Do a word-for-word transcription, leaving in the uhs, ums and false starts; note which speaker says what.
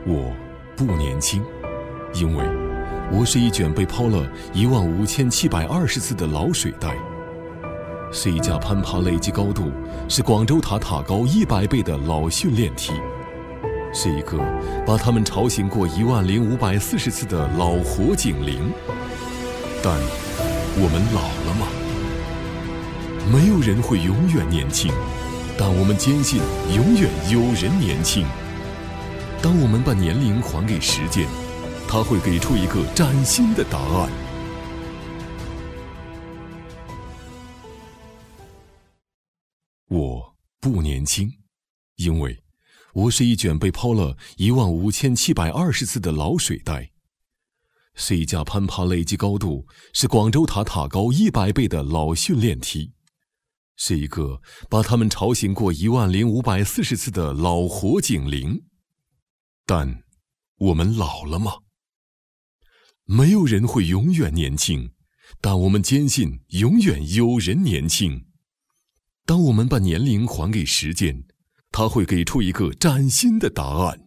Speaker 1: 我不年轻，因为我是一卷被抛了一万五千七百二十次的老水袋，是一架攀爬累计高度是广州塔塔高一百倍的老训练梯，是一个把他们吵醒过一万零五百四十次的老火警铃。但我们老了吗？没有人会永远年轻，但我们坚信永远有人年轻。当我们把年龄还给时间，它会给出一个崭新的答案。我不年轻，因为我是一卷被抛了一万五千七百二十次的老水袋，是一架攀爬累计高度是广州塔塔高一百倍的老训练梯，是一个把他们吵醒过一万零五百四十次的老火警铃。但我们老了吗？没有人会永远年轻，但我们坚信永远有人年轻。当我们把年龄还给时间，它会给出一个崭新的答案。